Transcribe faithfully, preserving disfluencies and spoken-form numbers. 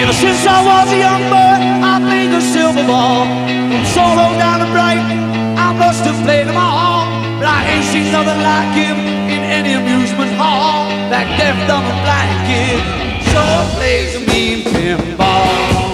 Ever since I was a young boy, I played the silver ball. From Solo down to Brighton, I must have played them all. But I ain't seen nothing like him in any amusement hall. That deaf, dumb, and blind kid sure plays a mean pinball.